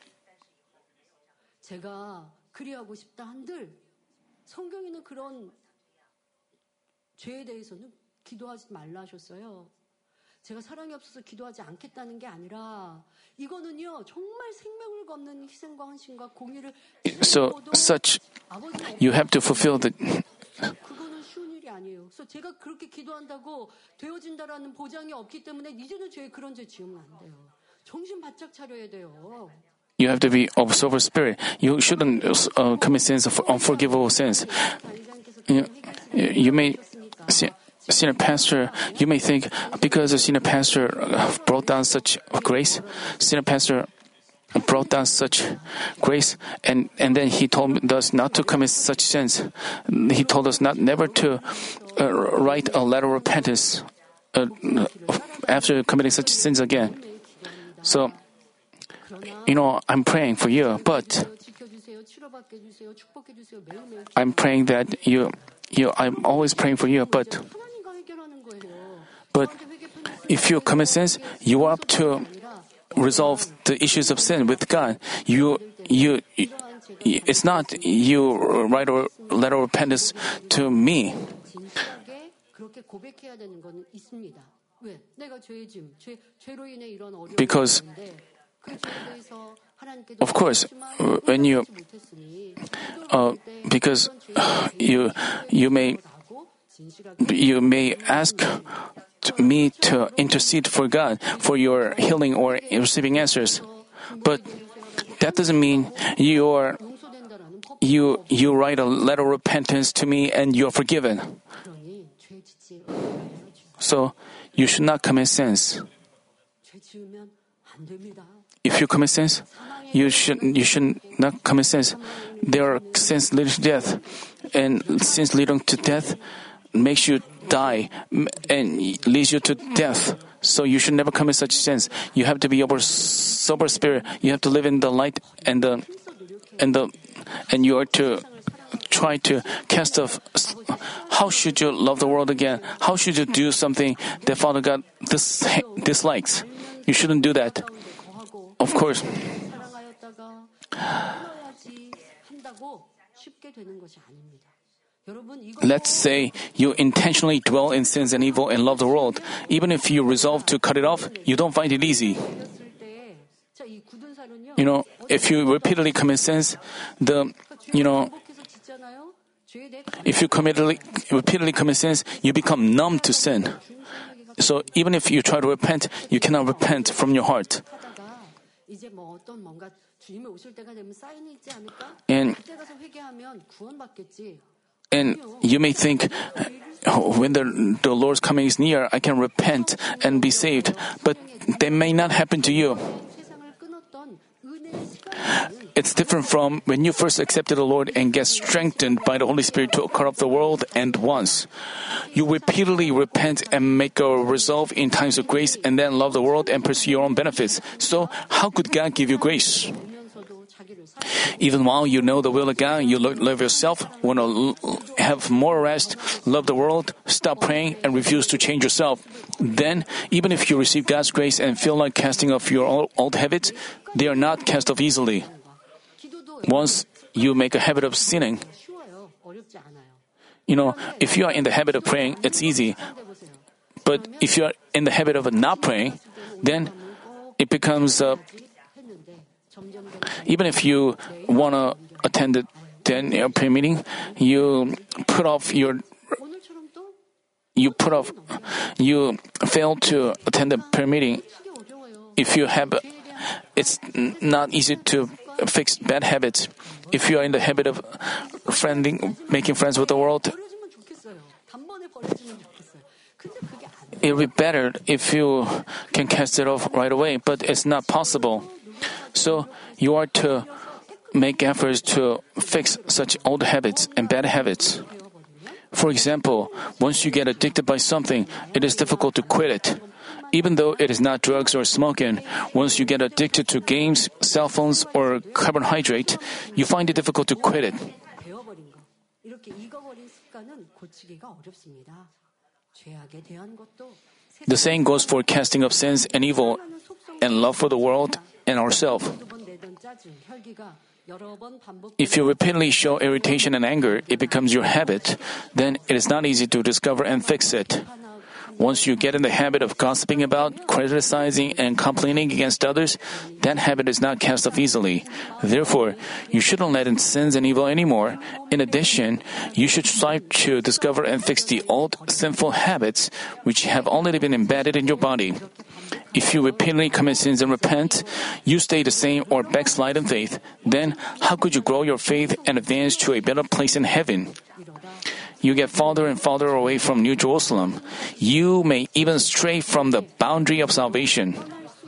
제가 그리하고 싶다 한들 성경에는 그런 죄에 대해서는 기도하지 말라 하셨어요. 제가 사랑이 없어서 기도하지 않겠다는 게 아니라 이거는요 정말 생명을 걷는 희생과 헌신과 공의를 so such you have to fulfill the. 그거는 쉬운 일이 아니에요. 그래서 제가 그렇게 기도한다고 되어진다라는 보장이 없기 때문에 이제는 죄 그런 죄 지으면 안 돼요. 정신 바짝 차려야 돼요. You have to be of sober spirit. You shouldn't uh, commit sins of unforgivable sins. You, you may, senior pastor, you may think because the senior pastor brought down such grace, senior pastor brought down such grace, and, and then he told us not to commit such sins. He told us not never to uh, write a letter of repentance uh, after committing such sins again. So, you know, I'm praying for you, but I'm praying that you, you, I'm always praying for you, but, but if you commit sins, you are up to resolve the issues of sin with God. You, you, it's not you write a letter of repentance to me. Because of course, when you, uh, because you, you may, you may ask me to intercede for God for your healing or receiving answers, but that doesn't mean you are, you, you write a letter of repentance to me and you are forgiven. So you should not commit sins. If you commit sins, you should you should not commit sins. There are sins leading to death, and sins leading to death makes you die and leads you to death. So you should never commit such sins. You have to be over sober spirit. You have to live in the light and the and the and you are to try to cast off. How should you love the world again? How should you do something that Father God dis- dislikes? You shouldn't do that. Of course. Let's say you intentionally dwell in sins and evil and love the world. Even if you resolve to cut it off, you don't find it easy. You know, if you repeatedly commit sins, the, you know, if you committedly, repeatedly commit sins, you become numb to sin. So even if you try to repent, you cannot repent from your heart. And, and you may think, oh, when the, the Lord's coming is near, I can repent and be saved. But that may not happen to you. It's different from when you first accepted the Lord and get strengthened by the Holy Spirit to cut off the world and once. You repeatedly repent and make a resolve in times of grace and then love the world and pursue your own benefits. So how could God give you grace? Even while you know the will of God, you love yourself, want to have more rest, love the world, stop praying, and refuse to change yourself. Then, even if you receive God's grace and feel like casting off your old, old habits, they are not cast off easily. Once you make a habit of sinning, you know, if you are in the habit of praying, it's easy. But if you are in the habit of not praying, then it becomes uh, Even if you want to attend the then uh, prayer meeting, you put off your 오늘처럼 또 you put off you fail to attend the prayer meeting. 되게 어려워요. If you have, it's not easy to fix bad habits. If you are in the habit of friending, making friends with the world, 버려지면 좋겠어요. 단번에 버려지면 좋겠어요. 근데 그게 안 돼요. it would be better if you can cast it off right away, but it's not possible. So you are to make efforts to fix such old habits and bad habits. For example, once you get addicted by something, it is difficult to quit it. Even though it is not drugs or smoking, once you get addicted to games, cell phones, or carbohydrate, you find it difficult to quit it. 배워버린 거. 이렇게 익어버린 습관은 고치기가 어렵습니다. 죄악에 대한 것도 The same goes for casting up sins and evil and love for the world and ourselves. 두번 내던 짜증, 혈기가 여러 번 반복. If you repeatedly show irritation and anger, it becomes your habit, then it is not easy to discover and fix it. Once you get in the habit of gossiping about, criticizing, and complaining against others, that habit is not cast off easily. Therefore, you shouldn't let in sins and evil anymore. In addition, you should strive to discover and fix the old sinful habits which have already been embedded in your body. If you repeatedly commit sins and repent, you stay the same or backslide in faith, then how could you grow your faith and advance to a better place in heaven? You get farther and farther away from New Jerusalem. You may even stray from the boundary of salvation.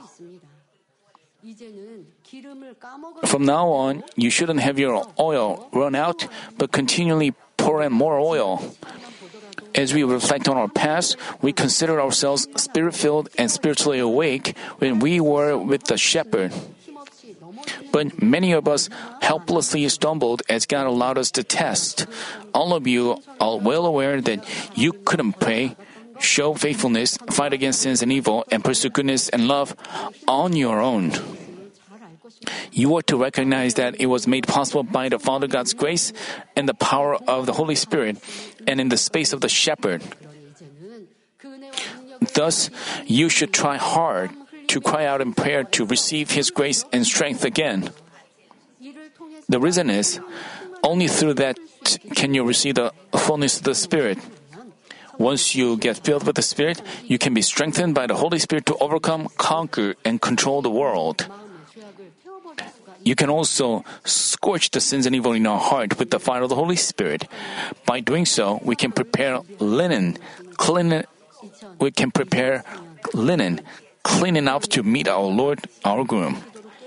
From now on, you shouldn't have your oil run out, but continually pour in more oil. As we reflect on our past, we consider ourselves spirit-filled and spiritually awake when we were with the shepherd. But many of us helplessly stumbled as God allowed us to test. All of you are well aware that you couldn't pray, show faithfulness, fight against sins and evil, and pursue goodness and love on your own. You ought to recognize that it was made possible by the Father God's grace and the power of the Holy Spirit, and in the space of the shepherd. Thus, you should try hard to cry out in prayer to receive His grace and strength again. The reason is, only through that can you receive the fullness of the Spirit. Once you get filled with the Spirit, you can be strengthened by the Holy Spirit to overcome, conquer, and control the world. You can also scorch the sins and evil in our heart with the fire of the Holy Spirit. By doing so, we can prepare linen, clean, we can prepare linen, clean enough to meet our Lord, our groom.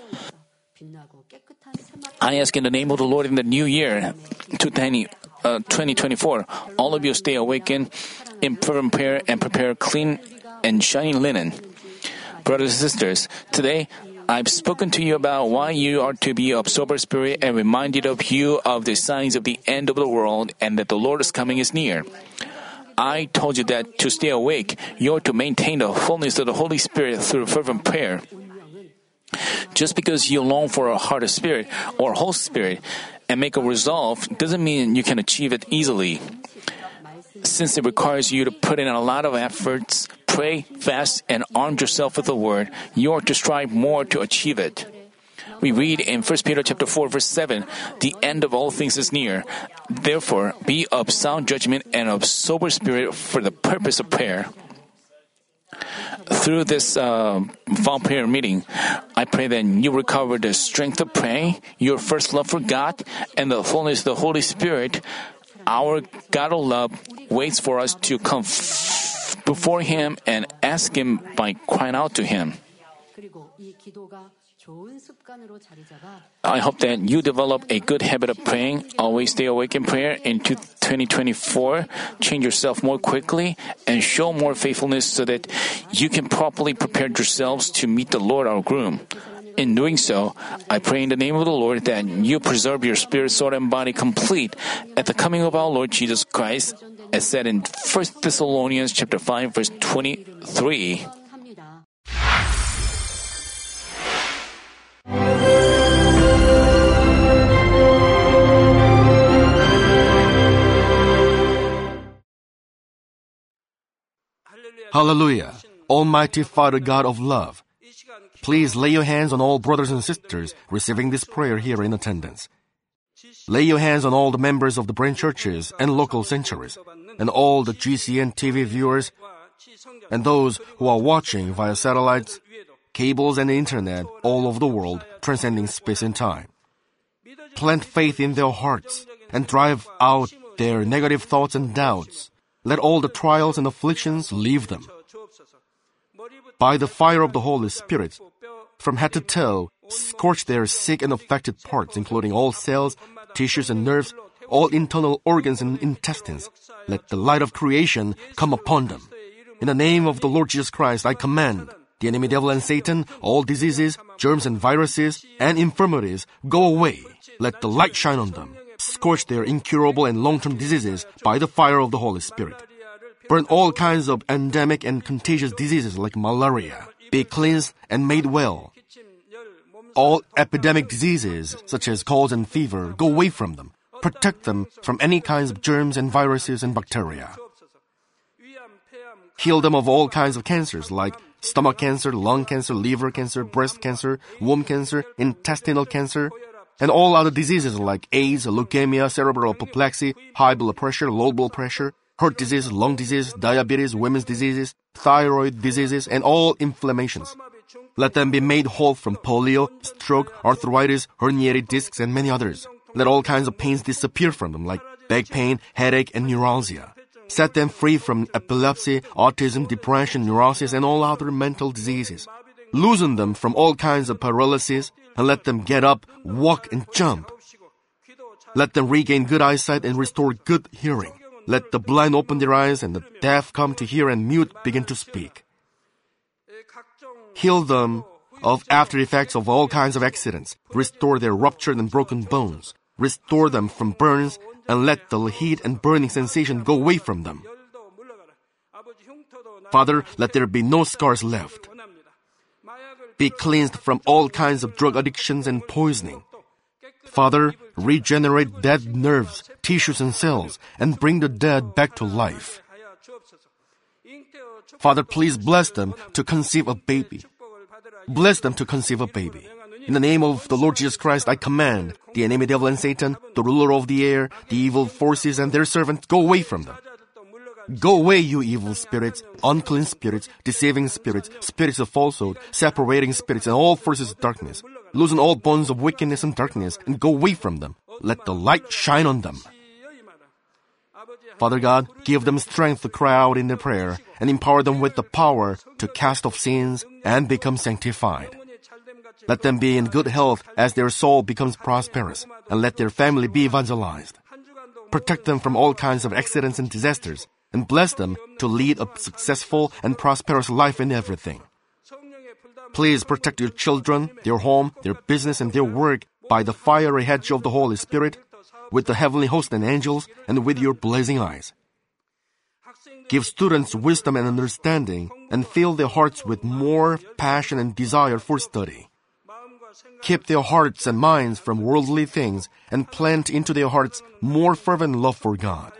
I ask in the name of the Lord in the new year, twenty twenty-four, all of you stay awakened in fervent prayer and prepare clean and shining linen. Brothers and sisters, today I've spoken to you about why you are to be of sober spirit and reminded of you of the signs of the end of the world and that the Lord's coming is near. I told you that to stay awake, you are to maintain the fullness of the Holy Spirit through fervent prayer. Just because you long for a heart of spirit or whole spirit and make a resolve doesn't mean you can achieve it easily. Since it requires you to put in a lot of efforts, pray, fast, and arm yourself with the Word, you are to strive more to achieve it. We read in First Peter chapter four, verse seven, "The end of all things is near. Therefore, be of sound judgment and of sober spirit for the purpose of prayer." Through this uh, fall prayer meeting, I pray that you recover the strength of praying, your first love for God, and the fullness of the Holy Spirit. Our God of love waits for us to come f- before Him and ask Him by crying out to Him. I hope that you develop a good habit of praying, always stay awake in prayer in twenty twenty-four, change yourself more quickly, and show more faithfulness so that you can properly prepare yourselves to meet the Lord our groom. In doing so, I pray in the name of the Lord that you preserve your spirit, soul, and body complete at the coming of our Lord Jesus Christ, as said in First Thessalonians chapter five, verse twenty-three. Hallelujah! Almighty Father God of love, Please lay your hands on all brothers and sisters receiving this prayer here in attendance. Lay your hands on all the members of the branch churches and local sanctuaries, and all the G C N T V viewers, and those who are watching via satellites, cables, and internet all over the world, transcending space and time. Plant faith in their hearts and drive out their negative thoughts and doubts. Let all the trials and afflictions leave them. By the fire of the Holy Spirit, from head to toe, scorch their sick and affected parts, including all cells, tissues, and nerves, all internal organs and intestines. Let the light of creation come upon them. In the name of the Lord Jesus Christ, I command the enemy devil and Satan, all diseases, germs and viruses, and infirmities, go away. Let the light shine on them. Scorch their incurable and long-term diseases by the fire of the Holy Spirit. Burn all kinds of endemic and contagious diseases like malaria. Be cleansed and made well. All epidemic diseases, such as colds and fever, go away from them. Protect them from any kinds of germs and viruses and bacteria. Heal them of all kinds of cancers like stomach cancer, lung cancer, liver cancer, breast cancer, womb cancer, intestinal cancer, and all other diseases like AIDS, leukemia, cerebral apoplexy, high blood pressure, low blood pressure, heart disease, lung disease, diabetes, women's diseases, thyroid diseases, and all inflammations. Let them be made whole from polio, stroke, arthritis, herniated discs, and many others. Let all kinds of pains disappear from them, like back pain, headache, and neuralgia. Set them free from epilepsy, autism, depression, neurosis, and all other mental diseases. Loosen them from all kinds of paralysis, and let them get up, walk, and jump. Let them regain good eyesight and restore good hearing. Let the blind open their eyes and the deaf come to hear and mute begin to speak. Heal them of after effects of all kinds of accidents. Restore their ruptured and broken bones. Restore them from burns and let the heat and burning sensation go away from them. Father, let there be no scars left. Be cleansed from all kinds of drug addictions and poisoning. Father, regenerate dead nerves, tissues, and cells, and bring the dead back to life. Father, please bless them to conceive a baby. Bless them to conceive a baby. In the name of the Lord Jesus Christ, I command the enemy devil and Satan, the ruler of the air, the evil forces, and their servants, go away from them. Go away, you evil spirits, unclean spirits, deceiving spirits, spirits of falsehood, separating spirits, and all forces of darkness. Loosen all bonds of wickedness and darkness, and go away from them. Let the light shine on them. Father God, give them strength to cry out in their prayer, and empower them with the power to cast off sins and become sanctified. Let them be in good health as their soul becomes prosperous, and let their family be evangelized. Protect them from all kinds of accidents and disasters, and bless them to lead a successful and prosperous life in everything. Please protect your children, their home, their business, and their work by the fiery hedge of the Holy Spirit, with the heavenly host and angels, and with your blazing eyes. Give students wisdom and understanding, and fill their hearts with more passion and desire for study. Keep their hearts and minds from worldly things, and plant into their hearts more fervent love for God.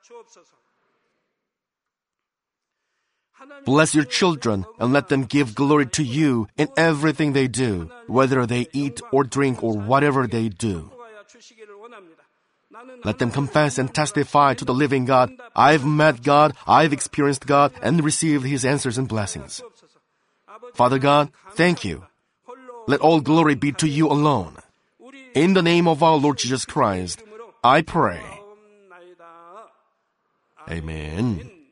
Bless your children and let them give glory to you in everything they do, whether they eat or drink or whatever they do. Let them confess and testify to the living God, I've met God, I've experienced God, and received His answers and blessings. Father God, thank you. Let all glory be to you alone. In the name of our Lord Jesus Christ, I pray. Amen.